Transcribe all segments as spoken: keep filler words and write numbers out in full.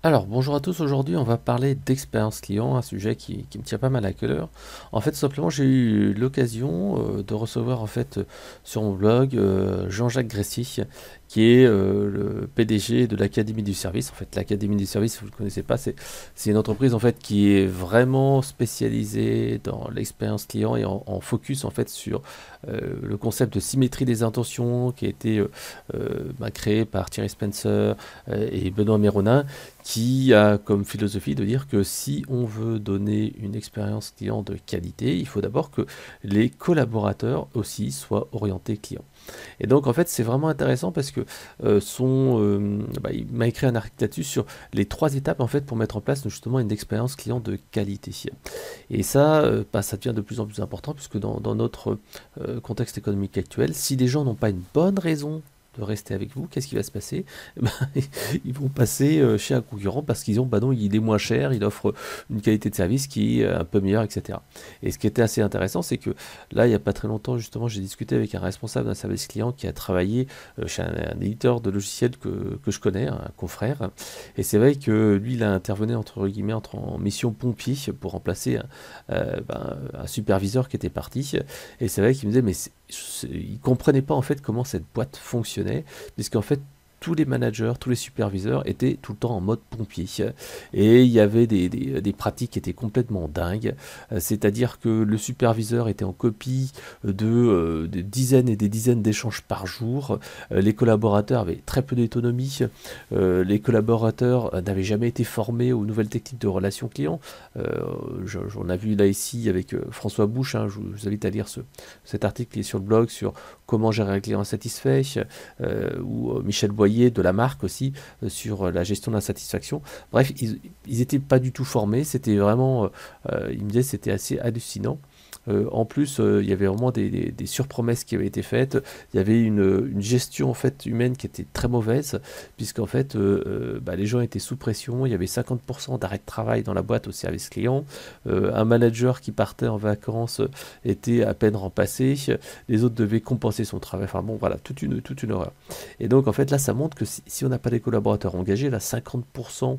Alors, bonjour à tous, aujourd'hui on va parler d'expérience client, un sujet qui, qui me tient pas mal à cœur. En fait, simplement, j'ai eu l'occasion euh, de recevoir en fait euh, sur mon blog euh, Jean-Jacques Gressy, qui est euh, le P D G de l'Académie du Service. En fait, l'Académie du Service, si vous ne le connaissez pas, c'est c'est une entreprise en fait qui est vraiment spécialisée dans l'expérience client et en, en focus en fait sur euh, le concept de symétrie des intentions qui a été euh, euh, bah, créé par Thierry Spencer euh, et Benoît Méronin, qui a comme philosophie de dire que si on veut donner une expérience client de qualité, il faut d'abord que les collaborateurs aussi soient orientés clients. Et donc en fait c'est vraiment intéressant parce que euh, son, euh, bah, il m'a écrit un article là-dessus sur les trois étapes en fait pour mettre en place justement une expérience client de qualité. Et ça, euh, bah, ça devient de plus en plus important puisque dans, dans notre euh, contexte économique actuel, si les gens n'ont pas une bonne raison de rester avec vous, qu'est-ce qui va se passer? Eh ben, ils vont passer euh, chez un concurrent parce qu'ils ont, bah non, il est moins cher, il offre une qualité de service qui est un peu meilleure, et cetera. Et ce qui était assez intéressant, c'est que là, il n'y a pas très longtemps, justement, j'ai discuté avec un responsable d'un service client qui a travaillé euh, chez un, un éditeur de logiciels que, que je connais, un confrère. Et c'est vrai que lui, il a intervenu entre guillemets entre, en mission pompier pour remplacer un, euh, ben, un superviseur qui était parti. Et c'est vrai qu'il me disait, mais c'est- c'est- il comprenait pas en fait comment cette boîte fonctionnait, puisqu'en fait tous les managers, tous les superviseurs étaient tout le temps en mode pompier. Et il y avait des, des- des pratiques qui étaient complètement dingues. Euh, C'est-à-dire que le superviseur était en copie de, euh, de dizaines et des dizaines d'échanges par jour. Euh, les collaborateurs avaient très peu d'autonomie. Euh, les collaborateurs euh, n'avaient jamais été formés aux nouvelles techniques de relations clients. Euh, je- J'en ai vu là ici avec euh, François Bouche. Hein, je vous invite à lire ce, cet article qui est sur le blog sur comment gérer un client insatisfait, euh, ou euh, Michel Boyer de la marque aussi, euh, sur la gestion de l'insatisfaction. Bref, ils n'étaient pas du tout formés, c'était vraiment, euh, euh, il me disait, c'était assez hallucinant. Euh, en plus, euh, il y avait vraiment des, des, des surpromesses qui avaient été faites. Il y avait une, une gestion en fait humaine qui était très mauvaise, puisqu'en fait, euh, euh, bah, les gens étaient sous pression. Il y avait cinquante pour cent d'arrêt de travail dans la boîte au service client. Euh, un manager qui partait en vacances euh, était à peine remplacé. Les autres devaient compenser son travail. Enfin bon, voilà, toute une, toute une horreur. Et donc, en fait, là, ça montre que si, si on n'a pas des collaborateurs engagés, là, cinquante pour cent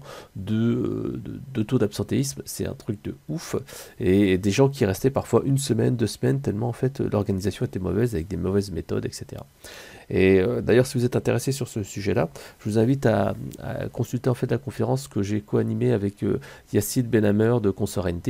de, de, de taux d'absentéisme, c'est un truc de ouf. Et des gens qui restaient parfois une semaine, deux semaines, tellement en fait l'organisation était mauvaise avec des mauvaises méthodes, et cetera. Et euh, d'ailleurs, si vous êtes intéressé sur ce sujet-là, je vous invite à, à consulter en fait la conférence que j'ai co-animée avec euh, Yacine Benhamer de Consorente,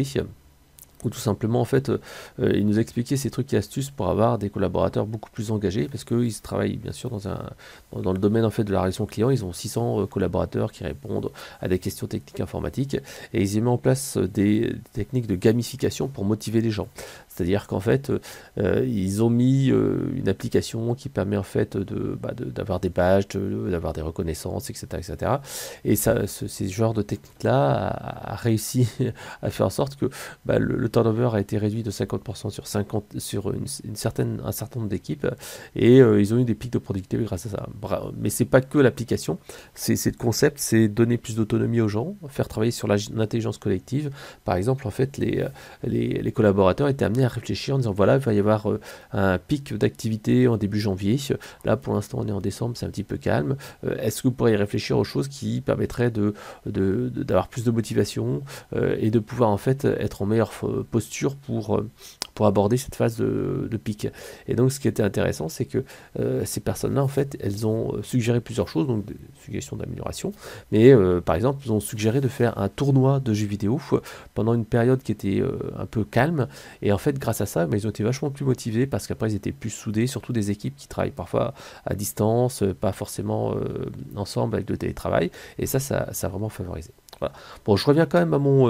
ou tout simplement en fait euh, euh, il nous expliquait ces trucs et astuces pour avoir des collaborateurs beaucoup plus engagés parce qu'ils travaillent bien sûr dans, un, dans, dans le domaine en fait de la relation client. Ils ont six cents euh, collaborateurs qui répondent à des questions techniques informatiques et ils y mettent en place euh, des, des techniques de gamification pour motiver les gens. C'est-à-dire qu'en fait euh, ils ont mis euh, une application qui permet en fait de, bah, de- d'avoir des badges, de- d'avoir des reconnaissances, et cetera, et cetera. Et ça, ce, ces genres de techniques-là a, a réussi à faire en sorte que bah, le, le turnover a été réduit de cinquante pour cent sur, cinquante, sur une, une certaine, un certain nombre d'équipes et euh, ils ont eu des pics de productivité grâce à ça. Bra- Mais c'est pas que l'application, c'est c'est le concept, c'est donner plus d'autonomie aux gens, faire travailler sur la- l'intelligence collective. Par exemple, en fait, les, euh, les, les collaborateurs étaient amenés à réfléchir en disant voilà, il va y avoir euh, un pic d'activité en début janvier. Là, pour l'instant, on est en décembre, c'est un petit peu calme. Euh, Est-ce que vous pourriez réfléchir aux choses qui permettraient de, de, de- d'avoir plus de motivation euh, et de pouvoir en fait être en meilleure f- posture pour, euh, pour aborder cette phase de, de pic. Et donc ce qui était intéressant, c'est que euh, ces personnes-là, en fait, elles ont euh, suggéré plusieurs choses, donc des suggestions d'amélioration, mais euh, par exemple, ils ont suggéré de faire un tournoi de jeux vidéo euh, pendant une période qui était euh, un peu calme, et en fait, grâce à ça, bah, ils ont été vachement plus motivés parce qu'après, ils étaient plus soudés, surtout des équipes qui travaillent parfois à distance, euh, pas forcément euh, ensemble avec le télétravail, et ça, ça, ça a vraiment favorisé. Voilà. Bon, je reviens quand même à mon, euh,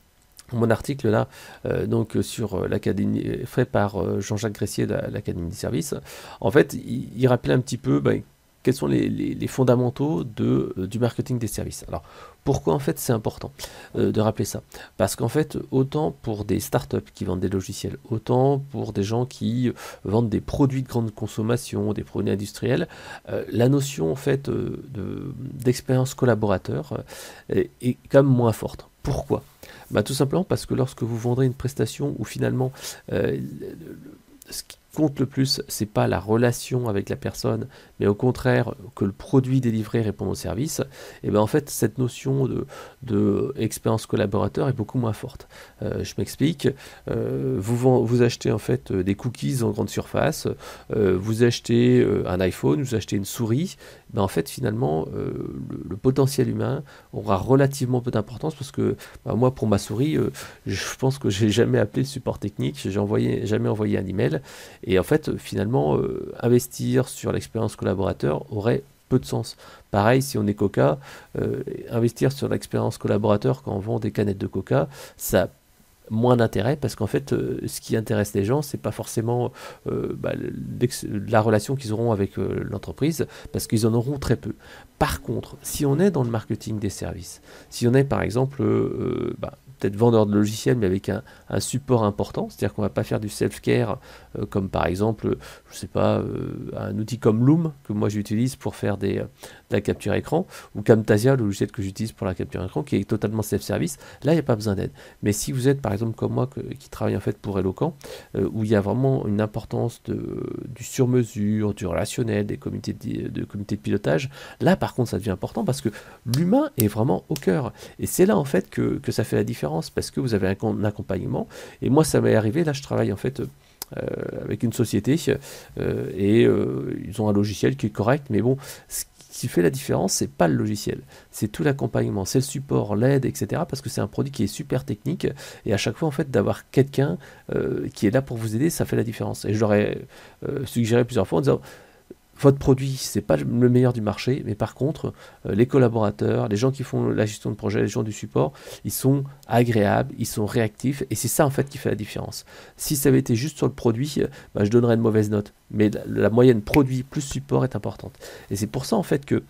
mon article là, euh, donc euh, sur euh, l'académie, euh, fait par euh, Jean-Jacques Gressier de la- l'Académie des services. En fait, il, il rappelait un petit peu ben, quels sont les, les- les fondamentaux de, euh, du marketing des services. Alors, pourquoi en fait c'est important euh, de rappeler ça? Parce qu'en fait, autant pour des startups qui vendent des logiciels, autant pour des gens qui euh, vendent des produits de grande consommation, des produits industriels, euh, la notion en fait euh, de- d'expérience collaborateur euh, est, est quand même moins forte. Pourquoi? Bah, tout simplement parce que lorsque vous vendrez une prestation où finalement euh, ce qui- compte le plus, c'est pas la relation avec la personne, mais au contraire que le produit délivré réponde au service, et bien en fait cette notion de, de expérience collaborateur est beaucoup moins forte. Euh, je m'explique, euh, vous, vous achetez en fait des cookies en grande surface, euh, vous achetez euh, un iPhone, vous achetez une souris, ben en fait finalement euh, le, le potentiel humain aura relativement peu d'importance parce que ben, moi pour ma souris, euh, je pense que j'ai jamais appelé le support technique, j'ai envoyé, jamais envoyé un email, et en fait finalement euh, investir sur l'expérience collaborateur aurait peu de sens. Pareil, si on est Coca, euh, investir sur l'expérience collaborateur quand on vend des canettes de Coca, ça a moins d'intérêt parce qu'en fait, euh, ce qui intéresse les gens, c'est pas forcément euh, bah, la relation qu'ils auront avec euh, l'entreprise, parce qu'ils en auront très peu. Par contre, si on est dans le marketing des services, si on est par exemple euh, bah, peut-être vendeur de logiciels, mais avec un, un support important, c'est-à-dire qu'on va pas faire du self-care, euh, comme par exemple, je sais pas, euh, un outil comme Loom, que moi j'utilise pour faire des, de la capture écran, ou Camtasia, le logiciel que j'utilise pour la capture écran, qui est totalement self-service, là il n'y a pas besoin d'aide. Mais si vous êtes par exemple comme moi, que, qui travaille en fait pour Eloquent, euh, où il y a vraiment une importance de, du sur-mesure, du relationnel, des comités de, de comités de pilotage, là par contre ça devient important parce que l'humain est vraiment au cœur. Et c'est là en fait que, que ça fait la différence, parce que vous avez un, un accompagnement. Et moi ça m'est arrivé, là je travaille en fait euh, avec une société euh, et euh, ils ont un logiciel qui est correct, mais bon, ce qui fait la différence, c'est pas le logiciel, c'est tout l'accompagnement, c'est le support, l'aide, et cetera. Parce que c'est un produit qui est super technique, et à chaque fois en fait d'avoir quelqu'un euh, qui est là pour vous aider, ça fait la différence. Et je leur ai euh, suggéré plusieurs fois en disant: votre produit, c'est pas le meilleur du marché, mais par contre, euh, les collaborateurs, les gens qui font la gestion de projet, les gens du support, ils sont agréables, ils sont réactifs, et c'est ça en fait qui fait la différence. Si ça avait été juste sur le produit, euh, bah, je donnerais une mauvaise note, mais la, la moyenne produit plus support est importante. Et c'est pour ça en fait que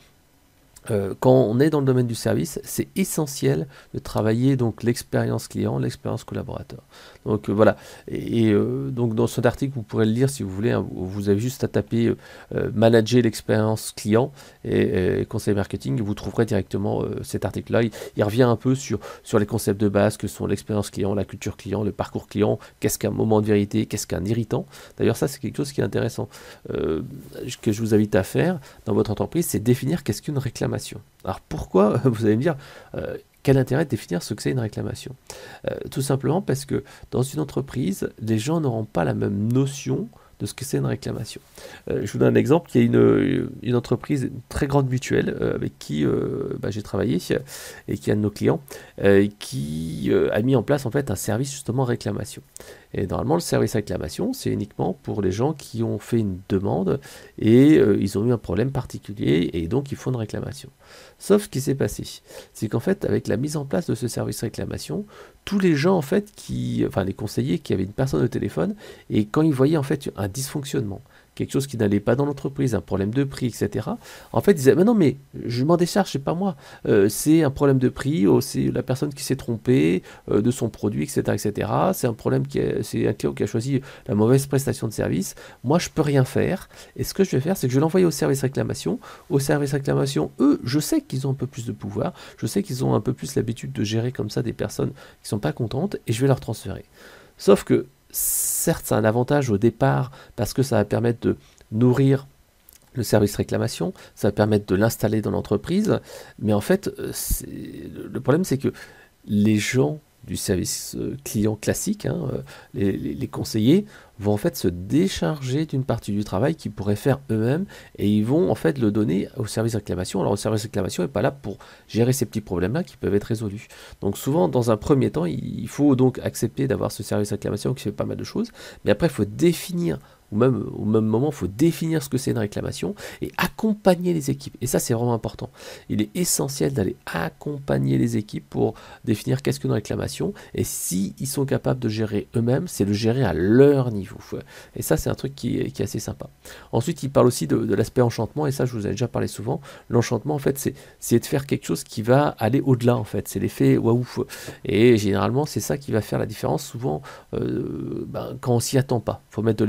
Euh, quand on est dans le domaine du service, c'est essentiel de travailler donc l'expérience client, l'expérience collaborateur. Donc euh, voilà. Et, et euh, donc dans cet article, vous pourrez le lire si vous voulez. Hein, vous avez juste à taper euh, manager l'expérience client et, et conseil marketing, et vous trouverez directement euh, cet article-là. Il, il revient un peu sur sur les concepts de base que sont l'expérience client, la culture client, le parcours client. Qu'est-ce qu'un moment de vérité, qu'est-ce qu'un irritant. D'ailleurs, ça c'est quelque chose qui est intéressant euh, que je vous invite à faire dans votre entreprise, c'est définir qu'est-ce qu'une réclamation. Alors pourquoi, vous allez me dire, euh, quel intérêt de définir ce que c'est une réclamation? euh, Tout simplement parce que dans une entreprise, les gens n'auront pas la même notion de ce que c'est une réclamation. Euh, je vous donne un exemple. Il y a une, une entreprise, une très grande mutuelle euh, avec qui euh, bah, j'ai travaillé et qui est un de nos clients, euh, qui euh, a mis en place en fait un service justement réclamation. Et normalement, le service réclamation, c'est uniquement pour les gens qui ont fait une demande et euh, ils ont eu un problème particulier et donc ils font une réclamation. Sauf ce qui s'est passé, c'est qu'en fait, avec la mise en place de ce service réclamation, tous les gens en fait qui, enfin les conseillers qui avaient une personne au téléphone, et quand ils voyaient en fait un dysfonctionnement, quelque chose qui n'allait pas dans l'entreprise, un problème de prix, et cetera. En fait, ils disaient, mais non, mais je m'en décharge, c'est pas moi. Euh, c'est un problème de prix, oh, c'est la personne qui s'est trompée euh, de son produit, et cetera, et cetera. C'est un problème qui est, c'est un client qui a choisi la mauvaise prestation de service. Moi, je peux rien faire. Et ce que je vais faire, c'est que je vais l'envoyer au service réclamation. Au service réclamation, eux, je sais qu'ils ont un peu plus de pouvoir. Je sais qu'ils ont un peu plus l'habitude de gérer comme ça des personnes qui sont pas contentes, et je vais leur transférer. Sauf que certes, c'est un avantage au départ parce que ça va permettre de nourrir le service réclamation, ça va permettre de l'installer dans l'entreprise, mais en fait, c'est... le problème c'est que les gens du service client classique, hein, les, les, les conseillers, vont en fait se décharger d'une partie du travail qu'ils pourraient faire eux-mêmes, et ils vont en fait le donner au service réclamation. Alors le service réclamation n'est pas là pour gérer ces petits problèmes-là qui peuvent être résolus. Donc souvent, dans un premier temps, il faut donc accepter d'avoir ce service réclamation qui fait pas mal de choses, mais après il faut définir, ou même au même moment, il faut définir ce que c'est une réclamation et accompagner les équipes. Et ça, c'est vraiment important. Il est essentiel d'aller accompagner les équipes pour définir qu'est-ce qu'une réclamation. Et s'ils sont capables de gérer eux-mêmes, c'est le gérer à leur niveau. Et ça, c'est un truc qui est, qui est assez sympa. Ensuite, il parle aussi de, de l'aspect enchantement. Et ça, je vous ai déjà parlé souvent. L'enchantement, en fait, c'est de faire quelque chose qui va aller au-delà, en fait. C'est l'effet waouh. Et généralement, c'est ça qui va faire la différence. Souvent, euh, ben, quand on s'y attend pas, il faut mettre de l'émotion.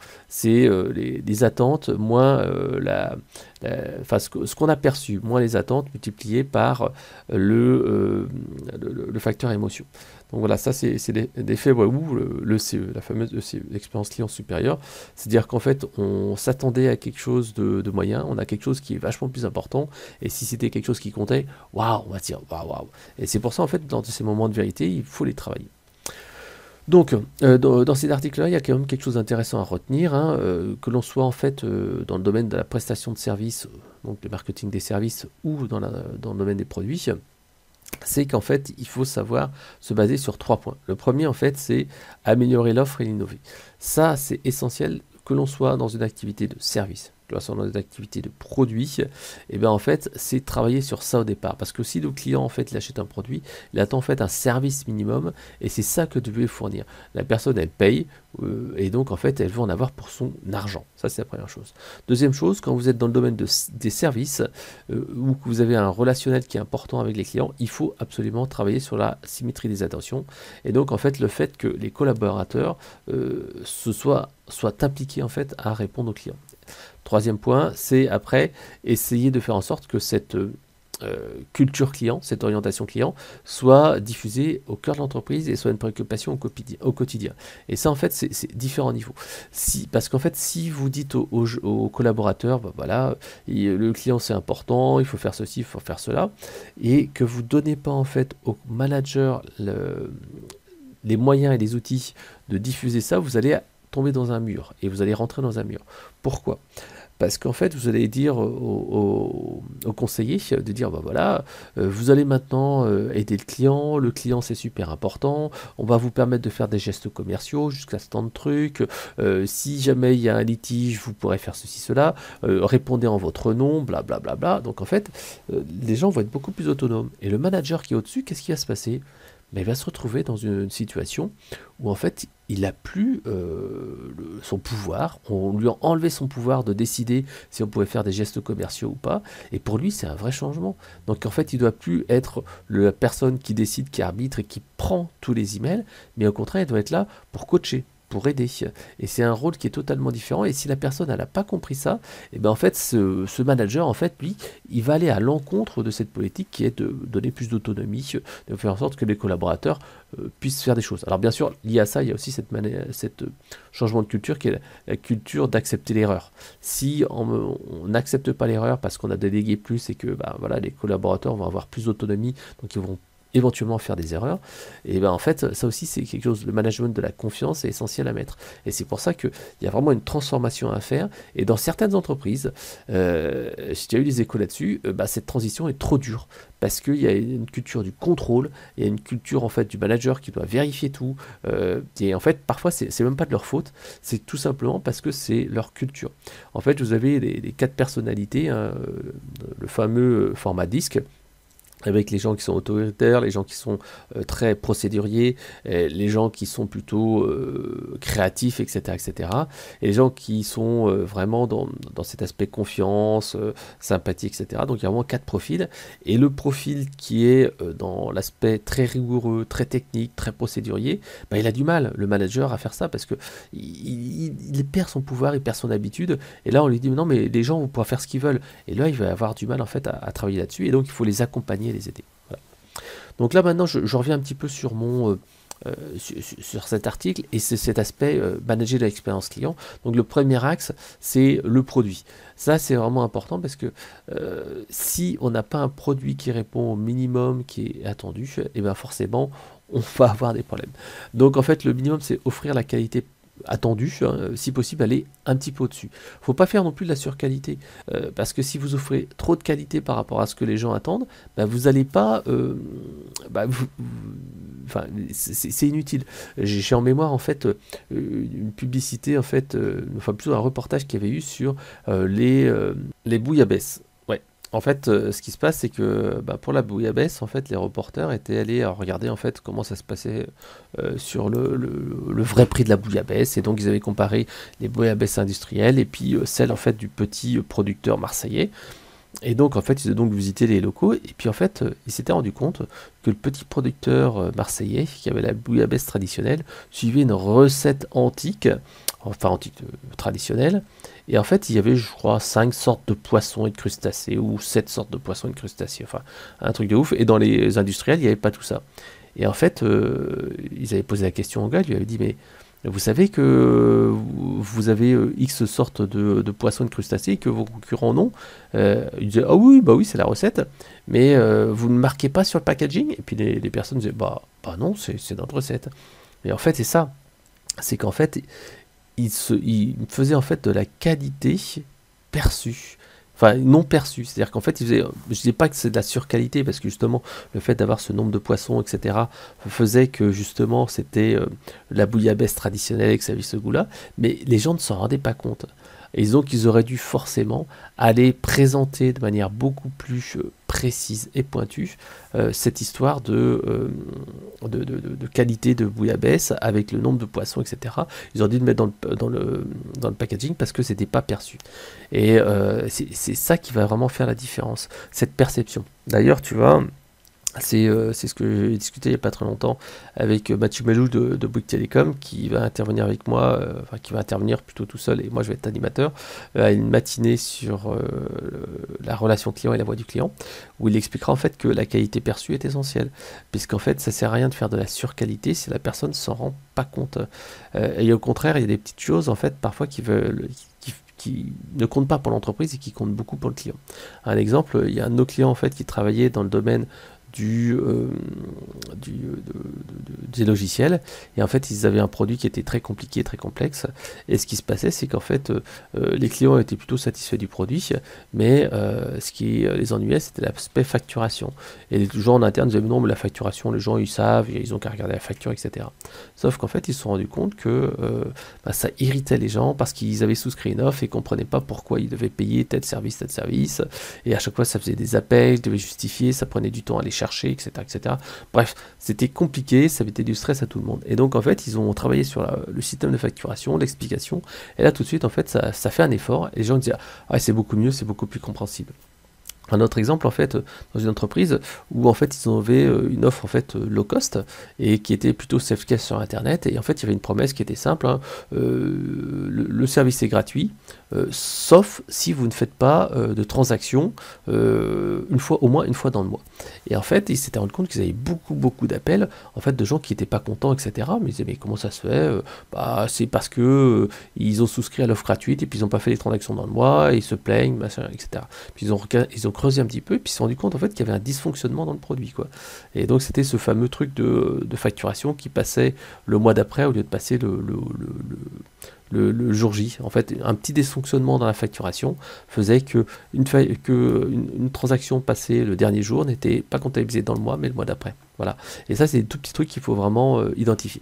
C'est euh, les, les attentes moins euh, la, la, enfin, ce, ce qu'on a perçu, moins les attentes multipliées par le, euh, le, le facteur émotion. Donc voilà, ça c'est l'effet Waouh, le, le C E, la fameuse E C E, l'expérience client supérieure. C'est-à-dire qu'en fait, on s'attendait à quelque chose de, de moyen, on a quelque chose qui est vachement plus important, et si c'était quelque chose qui comptait, waouh, on va dire waouh, waouh. Et c'est pour ça, en fait, dans ces moments de vérité, il faut les travailler. Donc, euh, dans, dans cet article-là, il y a quand même quelque chose d'intéressant à retenir, hein, euh, que l'on soit en fait euh, dans le domaine de la prestation de services, donc le marketing des services, ou dans, la, dans le domaine des produits, c'est qu'en fait, il faut savoir se baser sur trois points. Le premier, en fait, c'est améliorer l'offre et l'innover. Ça, c'est essentiel, que l'on soit dans une activité de service, que l'on soit dans une activité de produit, et bien en fait, c'est travailler sur ça au départ. Parce que si le client, en fait, il achète un produit, il attend en fait un service minimum, et c'est ça que tu veux fournir. La personne, elle paye, euh, et donc en fait, elle veut en avoir pour son argent. Ça, c'est la première chose. Deuxième chose, quand vous êtes dans le domaine de, des services, euh, ou que vous avez un relationnel qui est important avec les clients, il faut absolument travailler sur la symétrie des attentions. Et donc, en fait, le fait que les collaborateurs euh, se soient, soient impliqués en fait à répondre aux clients. Troisième point, c'est après essayer de faire en sorte que cette euh, culture client, cette orientation client, soit diffusée au cœur de l'entreprise et soit une préoccupation au, au quotidien. Et ça, en fait, c'est différents niveaux. Si, parce qu'en fait, si vous dites aux, aux, aux collaborateurs, bah voilà, il, le client c'est important, il faut faire ceci, il faut faire cela, et que vous ne donnez pas en fait au manager le, les moyens et les outils de diffuser ça, vous allez tomber dans un mur et vous allez rentrer dans un mur. Pourquoi ? Parce qu'en fait, vous allez dire aux au, au conseillers de dire, bah voilà, euh, vous allez maintenant euh, aider le client, le client c'est super important, on va vous permettre de faire des gestes commerciaux jusqu'à ce temps de trucs, euh, si jamais il y a un litige, vous pourrez faire ceci, cela, euh, répondez en votre nom, blablabla. Bla, bla, bla. Donc en fait, euh, les gens vont être beaucoup plus autonomes. Et le manager qui est au-dessus, qu'est-ce qui va se passer ? Mais il va se retrouver dans une, une situation où en fait il n'a plus euh, le, son pouvoir, on lui a enlevé son pouvoir de décider si on pouvait faire des gestes commerciaux ou pas, et pour lui c'est un vrai changement. Donc en fait il ne doit plus être le, la personne qui décide, qui arbitre et qui prend tous les emails, mais au contraire il doit être là pour coacher, pour aider. Et c'est un rôle qui est totalement différent. Et si la personne n'a pas compris ça, et ben en fait, ce, ce manager, en fait, lui, il va aller à l'encontre de cette politique qui est de donner plus d'autonomie, de faire en sorte que les collaborateurs euh, puissent faire des choses. Alors bien sûr, lié à ça, il y a aussi cette, cette euh, changement de culture qui est la, la culture d'accepter l'erreur. Si on n'accepte pas l'erreur parce qu'on a délégué plus et que ben, voilà, les collaborateurs vont avoir plus d'autonomie, donc ils vont éventuellement faire des erreurs, et ben en fait ça aussi c'est quelque chose, le management de la confiance est essentiel à mettre, et c'est pour ça qu'il y a vraiment une transformation à faire, et dans certaines entreprises, euh, j'ai déjà eu des échos là-dessus, euh, bah, cette transition est trop dure, parce qu'il y a une culture du contrôle, il y a une culture en fait du manager qui doit vérifier tout, euh, et en fait parfois c'est même pas de leur faute, c'est tout simplement parce que c'est leur culture. En fait vous avez les, les quatre personnalités, hein, le fameux format disque, avec les gens qui sont autoritaires, les gens qui sont euh, très procéduriers, les gens qui sont plutôt euh, créatifs, et cetera, et cetera. Et les gens qui sont euh, vraiment dans, dans cet aspect confiance, euh, sympathie, et cetera. Donc il y a vraiment quatre profils. Et le profil qui est euh, dans l'aspect très rigoureux, très technique, très procédurier, bah, il a du mal, le manager, à faire ça parce que il, il, il perd son pouvoir, il perd son habitude. Et là on lui dit non mais les gens vont pouvoir faire ce qu'ils veulent. Et là il va avoir du mal en fait à, à travailler là-dessus. Et donc il faut les accompagner, les aider. Voilà. Donc là maintenant je, je reviens un petit peu sur mon euh, euh, sur, sur cet article et c'est cet aspect euh, manager l'expérience client. Donc le premier axe c'est le produit. Ça c'est vraiment important parce que euh, si on n'a pas un produit qui répond au minimum qui est attendu, et bien forcément on va avoir des problèmes. Donc en fait le minimum c'est offrir la qualité attendu, hein, si possible aller un petit peu au-dessus. Faut pas faire non plus de la surqualité, euh, parce que si vous offrez trop de qualité par rapport à ce que les gens attendent, bah, vous allez pas, euh, bah, vous, vous, enfin, c'est inutile. J'ai en mémoire en fait euh, une publicité en fait, euh, enfin plutôt un reportage qu'il y avait eu sur euh, les euh, les bouillabaisse. En fait, euh, ce qui se passe, c'est que bah, pour la bouillabaisse, en fait, les reporters étaient allés euh, regarder en fait comment ça se passait euh, sur le, le, le vrai prix de la bouillabaisse, et donc ils avaient comparé les bouillabaisse industrielles et puis euh, celles en fait du petit producteur marseillais. Et donc, en fait, ils ont donc visité les locaux, et puis en fait, euh, ils s'étaient rendu compte que le petit producteur euh, marseillais, qui avait la bouillabaisse traditionnelle, suivait une recette antique, enfin antique, euh, traditionnelle, et en fait, il y avait, je crois, cinq sortes de poissons et de crustacés, ou sept sortes de poissons et de crustacés, enfin, un truc de ouf, et dans les industriels, il n'y avait pas tout ça. Et en fait, euh, ils avaient posé la question au gars, ils lui avaient dit, mais vous savez que vous avez euh, X sortes de, de poissons et de crustacés et que vos concurrents non. Euh, ils disaient, ah oui, bah oui, c'est la recette, mais euh, vous ne marquez pas sur le packaging. Et puis les, les personnes disaient, bah, bah non, c'est c'est notre recette. Et en fait, c'est ça. C'est qu'en fait, ils se, ils faisaient en fait de la qualité perçue. Enfin, non perçue. C'est-à-dire qu'en fait, ils faisaient, je ne dis pas que c'est de la surqualité, parce que justement, le fait d'avoir ce nombre de poissons, et cetera, faisait que justement, c'était euh, la bouillabaisse traditionnelle et que ça avait ce goût-là, mais les gens ne s'en rendaient pas compte. Et donc, ils auraient dû forcément aller présenter de manière beaucoup plus euh, précise et pointue euh, cette histoire de, euh, de, de- de- de qualité de bouillabaisse avec le nombre de poissons, et cetera. Ils ont dû le mettre dans le, dans le, dans le packaging parce que c'était pas perçu. Et euh, c'est c'est ça qui va vraiment faire la différence, cette perception. D'ailleurs, tu vois, c'est euh, c'est ce que j'ai discuté il n'y a pas très longtemps avec euh, Mathieu Melou de, de Bouygues Télécom, qui va intervenir avec moi, euh, enfin qui va intervenir plutôt tout seul, et moi je vais être animateur, euh, à une matinée sur euh, le- la relation client et la voix du client, où il expliquera en fait que la qualité perçue est essentielle, puisqu'en fait ça sert à rien de faire de la surqualité si la personne s'en rend pas compte. Euh, et au contraire, il y a des petites choses en fait parfois qui veulent... qui- qui ne comptent pas pour l'entreprise et qui comptent beaucoup pour le client. Un exemple, il y a un de nos clients en fait qui travaillait dans le domaine du, euh, du, de- de- de- des logiciels, et en fait ils avaient un produit qui était très compliqué, très complexe, et ce qui se passait c'est qu'en fait euh, euh, les clients étaient plutôt satisfaits du produit, mais euh, ce qui euh, les ennuyait c'était l'aspect facturation, et les gens en interne disaient mais non, mais la facturation les gens ils savent, ils ont qu'à regarder la facture, etc. Sauf qu'en fait ils se sont rendus compte que euh, bah, ça irritait les gens parce qu'ils avaient souscrit une offre et comprenaient pas pourquoi ils devaient payer tel service, tel service, et à chaque fois ça faisait des appels, ils devaient justifier, ça prenait du temps à les chercher, et cetera, et cetera. Bref, c'était compliqué, ça mettait du stress à tout le monde. Et donc en fait, ils ont travaillé sur la- le système de facturation, l'explication, et là tout de suite, en fait, ça, ça fait un effort, et les gens disent, ah ouais, c'est beaucoup mieux, c'est beaucoup plus compréhensible. Un autre exemple, en fait, dans une entreprise où en fait ils avaient euh, une offre en fait euh, low cost et qui était plutôt self-cache sur Internet, et en fait il y avait une promesse qui était simple, hein, euh, le, le service est gratuit, euh, sauf si vous ne faites pas euh, de transactions euh, une fois, au moins une fois dans le mois. Et en fait ils s'étaient rendu compte qu'ils avaient beaucoup beaucoup d'appels en fait de gens qui n'étaient pas contents, et cetera. Mais ils disaient mais comment ça se fait? Euh, Bah c'est parce que euh, ils ont souscrit à l'offre gratuite et puis ils n'ont pas fait les transactions dans le mois, et ils se plaignent, machin, et cetera. Puis ils ont, ils ont creusé un petit peu, et puis ils se sont rendu compte en fait qu'il y avait un dysfonctionnement dans le produit, quoi. Et donc c'était ce fameux truc de, de facturation qui passait le mois d'après au lieu de passer le, le, le, le, le- le jour J. En fait, un petit dysfonctionnement dans la facturation faisait que une, fa- que une, une transaction passée le dernier jour n'était pas comptabilisée dans le mois, mais le mois d'après. Voilà. Et ça, c'est des tout petits trucs qu'il faut vraiment euh, identifier.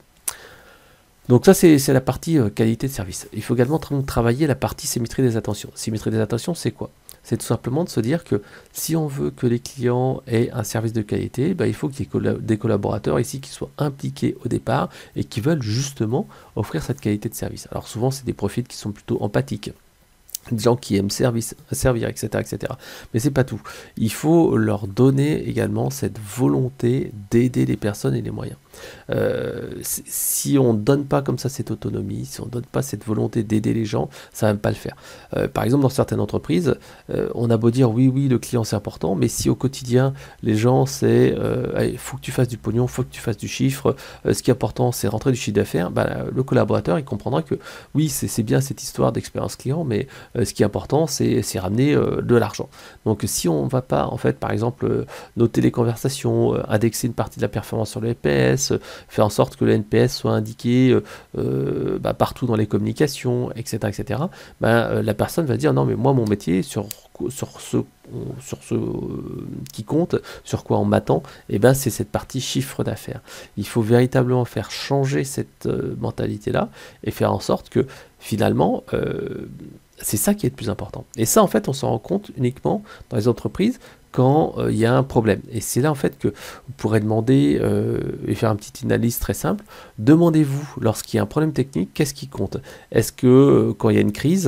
Donc ça, c'est c'est la partie euh, qualité de service. Il faut également tra- travailler la partie symétrie des attentions. Symétrie des attentions, c'est quoi? C'est tout simplement de se dire que si on veut que les clients aient un service de qualité, bah, il faut qu'il y ait colla- des collaborateurs ici qui soient impliqués au départ et qui veulent justement offrir cette qualité de service. Alors souvent, c'est des profils qui sont plutôt empathiques, des gens qui aiment service, servir, et cetera, et cetera. Mais c'est pas tout. Il faut leur donner également cette volonté d'aider les personnes et les moyens. Euh, si si on ne donne pas comme ça cette autonomie, si on ne donne pas cette volonté d'aider les gens, ça ne va pas le faire. Euh, par exemple, dans certaines entreprises, euh, on a beau dire oui, oui, le client c'est important, mais si au quotidien, les gens c'est il faut que tu fasses du pognon, il faut que tu fasses du chiffre, euh, ce qui est important c'est rentrer du chiffre d'affaires, bah, le collaborateur il comprendra que oui, c'est c'est bien cette histoire d'expérience client, mais euh, ce qui est important c'est c'est ramener euh, de l'argent. Donc si on ne va pas, en fait, par exemple, euh, noter les conversations, euh, indexer une partie de la performance sur le N P S, euh, faire en sorte que le N P S soit indiqué euh, euh, bah, partout dans les communications, et cetera, et cetera, bah, euh, la personne va dire non, mais moi, mon métier, sur, sur ce, sur ce euh, qui compte, sur quoi on m'attend, et ben, c'est cette partie chiffre d'affaires. Il faut véritablement faire changer cette euh, mentalité-là et faire en sorte que finalement, euh, c'est ça qui est le plus important. Et ça, en fait, on s'en rend compte uniquement dans les entreprises quand euh, il y a un problème. Et c'est là, en fait, que vous pourrez demander euh, et faire une petite analyse très simple. Demandez-vous, lorsqu'il y a un problème technique, qu'est-ce qui compte? Est-ce que euh, quand il y a une crise,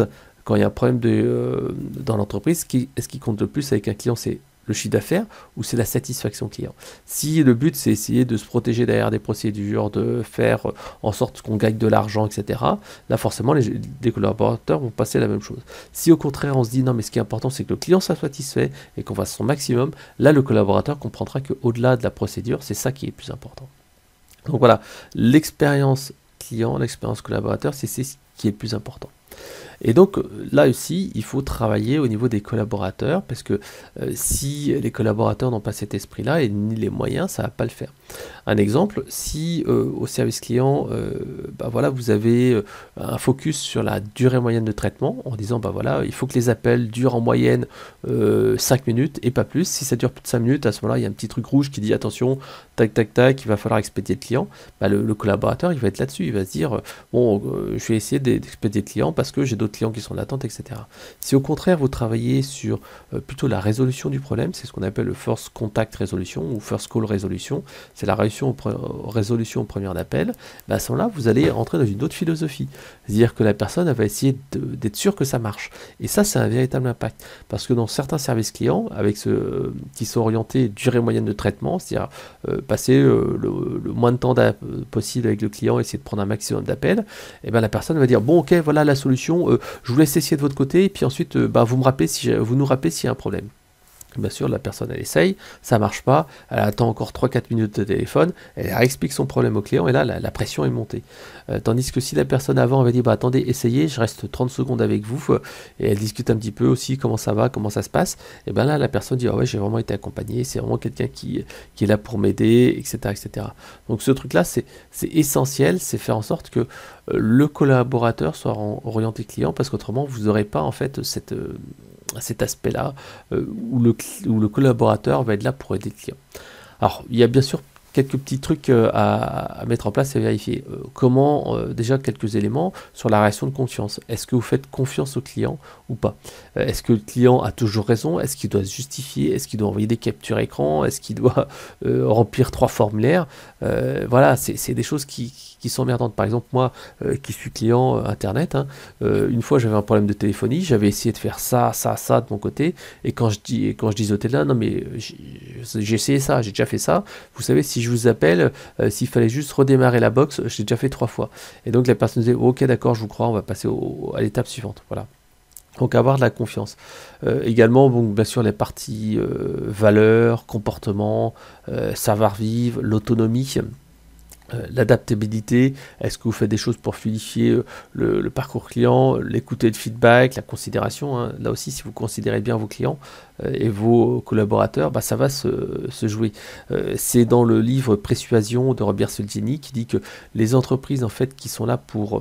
quand il y a un problème de, euh, dans l'entreprise, qui, est-ce qui compte le plus avec un client, c'est le chiffre d'affaires ou c'est la satisfaction client. Si le but c'est essayer de se protéger derrière des procédures, de faire en sorte qu'on gagne de l'argent, et cetera, là forcément les, les collaborateurs vont passer la même chose. Si au contraire on se dit non mais ce qui est important c'est que le client soit satisfait et qu'on fasse son maximum, là le collaborateur comprendra qu'au-delà de la procédure, c'est ça qui est le plus important. Donc voilà, l'expérience client, l'expérience collaborateur, c'est ce qui est le plus important. Et donc là aussi, il faut travailler au niveau des collaborateurs parce que euh, si les collaborateurs n'ont pas cet esprit-là et ni les moyens, ça ne va pas le faire. Un exemple, si euh, au service client, euh, bah voilà, vous avez euh, un focus sur la durée moyenne de traitement en disant bah voilà, il faut que les appels durent en moyenne euh, cinq minutes et pas plus. Si ça dure plus de cinq minutes, à ce moment-là, il y a un petit truc rouge qui dit attention, tac tac tac, il va falloir expédier le client. Bah, le, le collaborateur, il va être là-dessus, il va se dire bon, euh, je vais essayer d'expédier le client parce que j'ai d'autres clients qui sont en attente, et cetera. Si au contraire vous travaillez sur euh, plutôt la résolution du problème, c'est ce qu'on appelle le first contact resolution ou first call resolution, c'est la résolution au, résolution au premier appel, bah à ce moment-là vous allez entrer dans une autre philosophie, c'est-à-dire que la personne elle va essayer d'être sûre que ça marche. Et ça c'est un véritable impact, parce que dans certains services clients, avec ce, euh, qui sont orientés durée moyenne de traitement, c'est-à-dire euh, passer euh, le, le moins de temps possible avec le client, essayer de prendre un maximum d'appels, et ben la personne va dire bon ok voilà la solution, euh, je vous laisse essayer de votre côté et puis ensuite euh, bah, vous, me rappelez si vous nous rappelez s'il y a un problème. Bien sûr, la personne elle essaye, ça marche pas, elle attend encore trois quatre minutes de téléphone, elle explique son problème au client et là la, la pression est montée. Euh, tandis que si la personne avant avait dit bah attendez, essayez, je reste trente secondes avec vous euh, et elle discute un petit peu aussi comment ça va, comment ça se passe, et ben là la personne dit ah ouais j'ai vraiment été accompagné, c'est vraiment quelqu'un qui, qui est là pour m'aider, et cetera, et cetera. Donc ce truc là c'est essentiel, c'est faire en sorte que euh, le collaborateur soit en, orienté client parce qu'autrement vous n'aurez pas en fait cette euh, cet aspect-là euh, où, le, où le collaborateur va être là pour aider le client. Alors, il y a bien sûr quelques petits trucs euh, à, à mettre en place et vérifier. Euh, comment, euh, déjà quelques éléments sur la relation de confiance. Est-ce que vous faites confiance au client ou pas? euh, Est-ce que le client a toujours raison? Est-ce qu'il doit se justifier? Est-ce qu'il doit envoyer des captures écran? Est-ce qu'il doit euh, remplir trois formulaires? euh, Voilà, c'est des choses qui, qui sont emmerdantes. Par exemple, moi, euh, qui suis client euh, Internet, hein, euh, une fois j'avais un problème de téléphonie, j'avais essayé de faire ça, ça, ça de mon côté, et quand je dis, quand je disais au téléphone, non mais j'ai essayé ça, j'ai déjà fait ça, vous savez, si je vous appelle, euh, s'il fallait juste redémarrer la box, je l'ai déjà fait trois fois. Et donc la personne disait, ok d'accord, je vous crois, on va passer au, à l'étape suivante. Voilà. Donc avoir de la confiance. Euh, également, bon, bien sûr, les parties euh, valeurs, comportement, euh, savoir-vivre, l'autonomie. Euh, l'adaptabilité, est-ce que vous faites des choses pour fluidifier euh, le, le parcours client, l'écoute de feedback, la considération, hein. Là aussi si vous considérez bien vos clients euh, et vos collaborateurs, bah, ça va se, se jouer. Euh, c'est dans le livre Persuasion de Robert Cialdini qui dit que les entreprises en fait qui sont là pour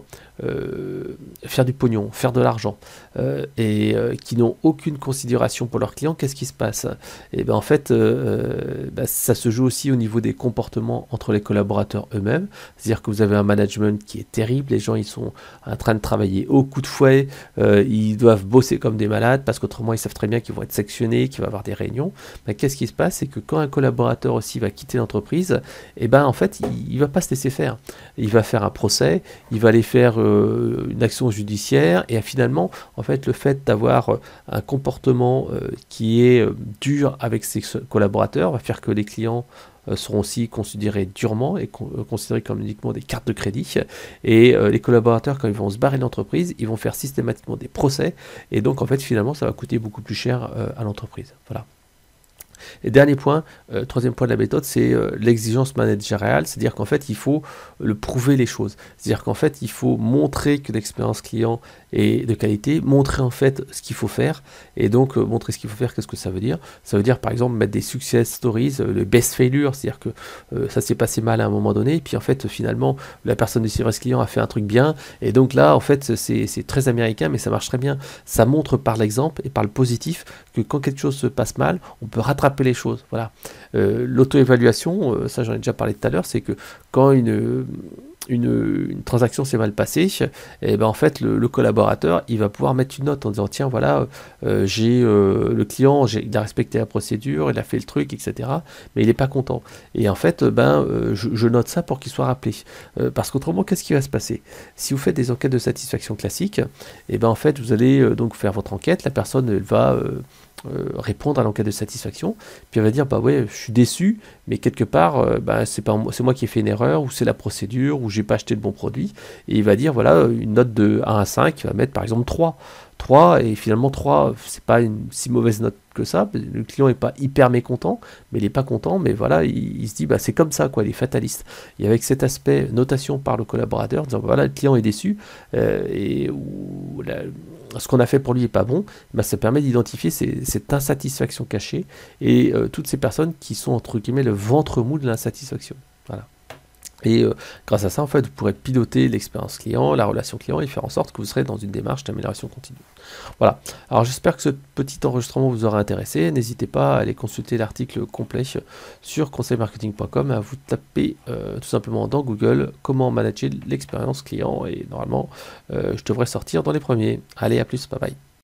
euh, faire du pognon, faire de l'argent euh, et euh, qui n'ont aucune considération pour leurs clients, qu'est-ce qui se passe? Et ben en fait euh, bah, ça se joue aussi au niveau des comportements entre les collaborateurs eux-mêmes, c'est-à-dire que vous avez un management qui est terrible, les gens ils sont en train de travailler au coup de fouet, euh, ils doivent bosser comme des malades parce qu'autrement ils savent très bien qu'ils vont être sectionnés, qu'il va y avoir des réunions. Ben, qu'est-ce qui se passe? C'est que quand un collaborateur aussi va quitter l'entreprise, et ben en fait il, il va pas se laisser faire, il va faire un procès, il va aller faire euh, une action judiciaire et finalement en fait le fait d'avoir euh, un comportement euh, qui est euh, dur avec ses collaborateurs va faire que les clients seront aussi considérés durement et con considérés comme uniquement des cartes de crédit. Et euh, les collaborateurs, quand ils vont se barrer de l'entreprise, ils vont faire systématiquement des procès. Et donc, en fait, finalement, ça va coûter beaucoup plus cher euh, à l'entreprise. Voilà. Et dernier point, euh, troisième point de la méthode, c'est euh, l'exigence managériale, c'est-à-dire qu'en fait, il faut le prouver les choses. C'est-à-dire qu'en fait, il faut montrer que l'expérience client est de qualité, montrer en fait ce qu'il faut faire, et donc euh, montrer ce qu'il faut faire, qu'est-ce que ça veut dire? Ça veut dire par exemple mettre des success stories, euh, le best failure, c'est-à-dire que euh, ça s'est passé mal à un moment donné, et puis en fait, finalement, la personne du service client a fait un truc bien, et donc là, en fait, c'est très américain, mais ça marche très bien. Ça montre par l'exemple et par le positif que quand quelque chose se passe mal, on peut rattraper les choses. Voilà. Euh, L'auto-évaluation, euh, ça j'en ai déjà parlé tout à l'heure, c'est que quand une, une, une transaction s'est mal passée, et ben en fait le, le collaborateur il va pouvoir mettre une note en disant tiens voilà euh, j'ai euh, le client j'ai, il a respecté la procédure, il a fait le truc et cetera. Mais il n'est pas content. Et en fait ben euh, je, je note ça pour qu'il soit rappelé. Euh, parce qu'autrement qu'est-ce qui va se passer? Si vous faites des enquêtes de satisfaction classiques, et ben en fait vous allez euh, donc faire votre enquête, la personne elle va euh, euh, répondre à l'enquête de satisfaction, puis elle va dire bah ouais je suis déçu, mais quelque part euh, bah, c'est pas moi, c'est moi qui ai fait une erreur, ou c'est la procédure, ou j'ai pas acheté le bon produit, et il va dire voilà une note de un à cinq, il va mettre par exemple trois trois, et finalement trois c'est pas une si mauvaise note que ça, le client est pas hyper mécontent, mais il est pas content, mais voilà il, il se dit bah c'est comme ça quoi, il est fataliste. Et avec cet aspect notation par le collaborateur, disant voilà le client est déçu, euh, et ou la, ce qu'on a fait pour lui est pas bon, bah, ça permet d'identifier ces, cette insatisfaction cachée et euh, toutes ces personnes qui sont entre guillemets le ventre mou de l'insatisfaction. Voilà. Et euh, grâce à ça, en fait, vous pourrez piloter l'expérience client, la relation client et faire en sorte que vous serez dans une démarche d'amélioration continue. Voilà. Alors j'espère que ce petit enregistrement vous aura intéressé. N'hésitez pas à aller consulter l'article complet sur conseil marketing point com, à vous taper euh, tout simplement dans Google comment manager l'expérience client et normalement euh, je devrais sortir dans les premiers. Allez, à plus, bye bye.